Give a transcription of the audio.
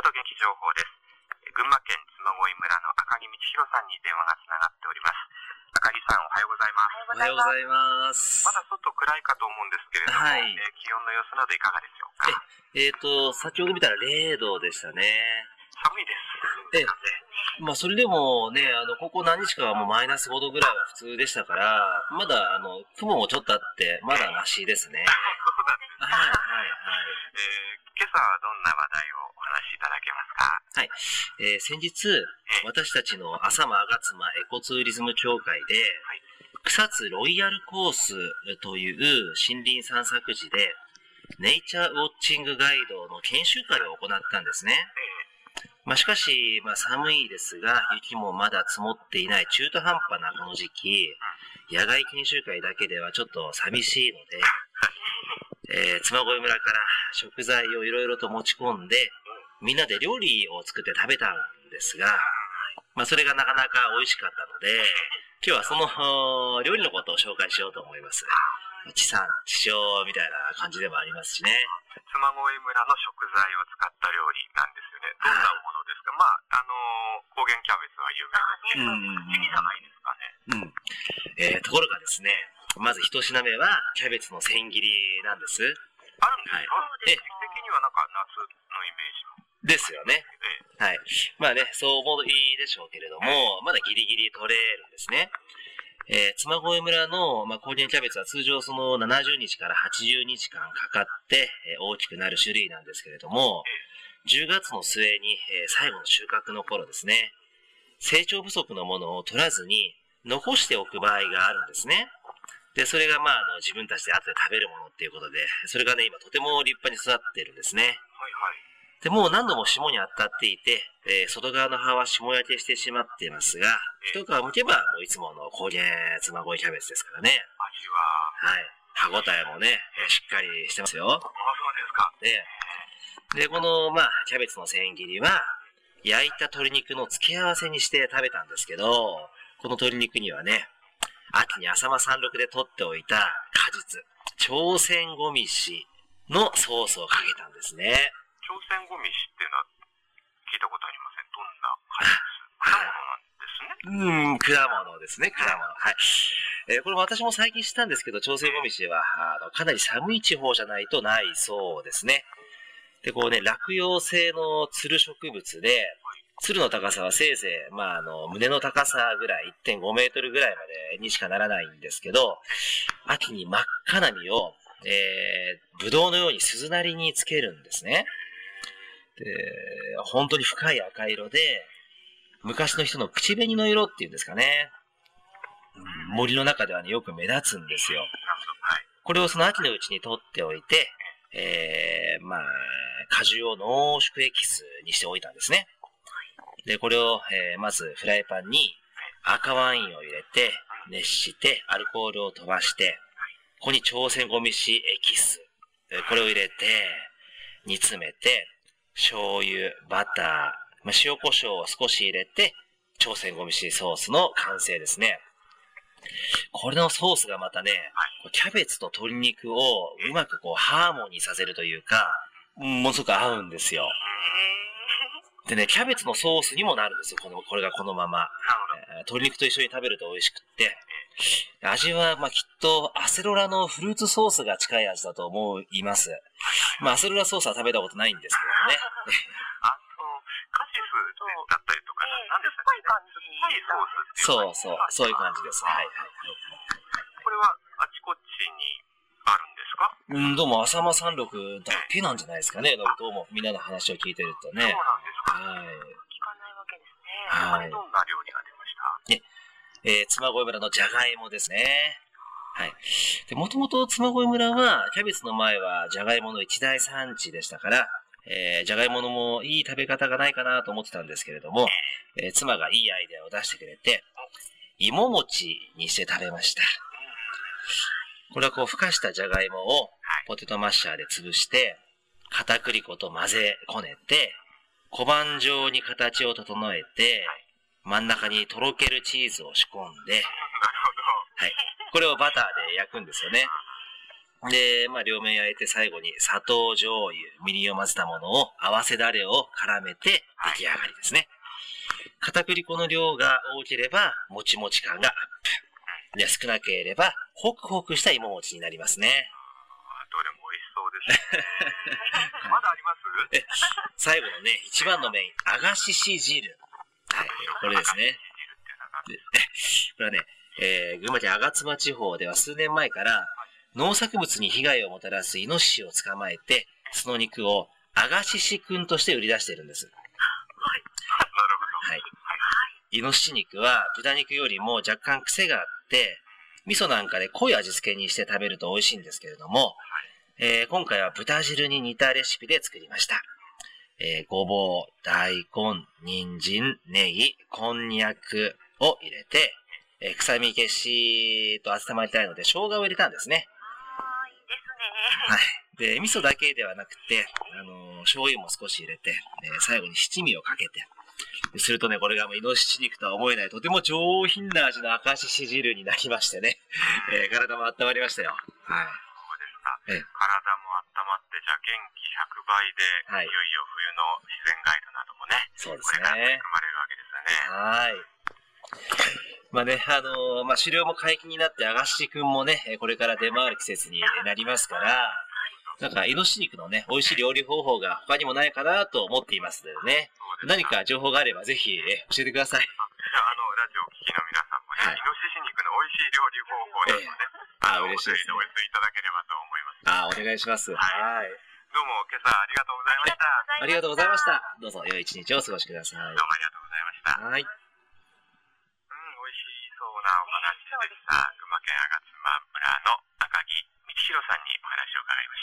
と元気情報です。群馬県嬬恋村の赤木道弘さんに電話がつながっております。赤木さん、おはようございます。 おはようございます。 まだ外暗いかと思うんですけれども、 はい。 気温の様子などいかがでしょうか。 先ほど見たら0度でしたね。 寒いです。 まあそれでもね、ここ何日かはもうマイナス5度ぐらいは普通でしたから、まだ雲もちょっとあって、まだマシですね。 そうなんですね。 はいはいはい。 今朝はどんな話題をお話しいただけますか。 はい。先日、私たちの浅間吾妻エコツーリズム協会で、草津ロイヤルコースという森林散策時で、ネイチャーウォッチングガイドの研修会を行ったんですね。しかし、寒いですが、雪もまだ積もっていない中途半端なこの時期、野外研修会だけではちょっと寂しいので、嬬恋村から食材をいろいろと持ち込んで、みんなで料理を作って食べたんですが、それがなかなか美味しかったので、今日はその料理のことを紹介しようと思います。地産地消みたいな感じでもありますしね。 嬬恋村の食材を使った料理なんですよね。どんなものですか。高原キャベツは有名ですけど、次じゃないですかね。 ところがですね、まず一品目はキャベツの千切りなんです。 あるんですか。時期的にはなんか夏のイメージも。 ですよね。はい。そう思いでしょうけれども、まだギリギリ取れるんですね。嬬恋村の、高原キャベツは通常その70日から80日間かかって、大きくなる種類なんですけれども、10月の末に、最後の収穫の頃ですね、成長不足のものを取らずに残しておく場合があるんですね。で、それが自分たちで後で食べるものっていうことで、それがね、今とても立派に育っているんですね。 はいはい。 で、もう何度も霜に当たっていて、外側の葉は霜焼けしてしまっていますが、一皮むけばもういつもの高原嬬恋キャベツですからね。 味は。 はい。歯ごたえもね、しっかりしてますよ。 そうですか。 で、この、キャベツの千切りは、焼いた鶏肉の付け合わせにして食べたんですけど、この鶏肉にはね、秋に浅間山麓で取っておいた果実、朝鮮ごみしのソースをかけたんですね。 朝鮮ごみしっていうのは聞いたことありません。どんな果実？果物なんですね。 果物ですね、果物。はい。これ私も最近知ったんですけど、朝鮮ごみしは、かなり寒い地方じゃないとないそうですね。で、こうね、落葉性のつる植物で、つるの高さはせいぜい、胸の高さぐらい、1.5 メートルぐらいまでにしかならないんですけど、秋に真っ赤な実を、ぶどうのように鈴なりにつけるんですね。で、本当に深い赤色で、昔の人の口紅の色っていうんですかね。森の中ではね、よく目立つんですよ。これをその秋のうちに取っておいて、果汁を濃縮エキスにしておいたんですね。で、これを、まずフライパンに赤ワインを入れて、熱してアルコールを飛ばして、ここに朝鮮ごみしエキス、これを入れて、煮詰めて、醤油、バター、塩胡椒を少し入れて、朝鮮ごみしソースの完成ですね。これのソースがまたね、キャベツと鶏肉をうまくハーモニーさせるというか、ものすごく合うんですよ。でね、キャベツのソースにもなるんですよ。これがこのまま。鶏肉と一緒に食べると美味しくって。味は、きっとアセロラのフルーツソースが近い味だと思います。アセロラソースは食べたことないんですけどね。 カシスだったりとか、なんですかね。いいソースっていう。 そういう感じです。はい。 これはあちこちにあるんですか？ どうも浅間山麓だけなんじゃないですかね。どうもみんなの話を聞いてるとね。 そうなんですか。 はい。 聞かないわけですね。はい。どんな料理が出ました？ 嬬恋村のじゃがいもですね。はい。で、もともと嬬恋村は、キャベツの前はじゃがいもの一大産地でしたから、じゃがいものもいい食べ方がないかなと思ってたんですけれども、妻がいいアイデアを出してくれて、芋餅にして食べました。これはふかしたじゃがいもをポテトマッシャーで潰して、片栗粉と混ぜこねて、小判状に形を整えて、真ん中にとろけるチーズを仕込んで、はい。これをバターで焼くんですよね。 で、両面焼いて最後に砂糖、醤油、みりんを混ぜたものを合わせだれを絡めて出来上がりですね。片栗粉の量が多ければ、もちもち感がアップ。で、少なければ、ホクホクした芋餅になりますね。 どれも美味しそうですね。まだあります？ 最後のね、一番のメイン、あがしし汁。はい、これですね。これはね、群馬県吾妻地方では数年前から、農作物に被害をもたらすイノシシを捕まえて、その肉をあがししくんとして売り出しているんです。 はい。なるほど。 はい。イノシシ肉は豚肉よりも若干癖があって、味噌なんかで濃い味付けにして食べると美味しいんですけれども、今回は豚汁に似たレシピで作りました。ごぼう、大根、人参、ネギ、こんにゃくを入れて、臭み消しと温まりたいので生姜を入れたんですね。はい。で、味噌だけではなくて、醤油も少し入れて、最後に七味をかけて、するとね、これがイノシシ肉とは思えない、とても上品な味の赤しし汁になりましてね、体も温まりましたよ。はい。 そうですか。体も温まって、じゃあ元気100倍で、はい、いよいよ冬の自然ガイドなどもね、 そうですね。 これから含まれるわけですよね。 はい。狩猟も解禁になって、あがしくんもね、これから出回る季節になりますから、なんか、イノシシ肉のね、美味しい料理方法が他にもないかなと思っていますのでね、何か情報があればぜひ教えてください。 じゃあ、ラジオを聴きの皆さんもね、はい、イノシシ肉の美味しい料理方法などね、 嬉しいですね。 お寄せいただければと思います。 お願いします。 はい。どうも、今朝ありがとうございました。 ありがとうございました。どうぞ、良い一日をお過ごしください。どうもありがとうございました。 はい。 美味しそうなお話でした。群馬県吾妻村の赤木道弘さんにお話を伺いました。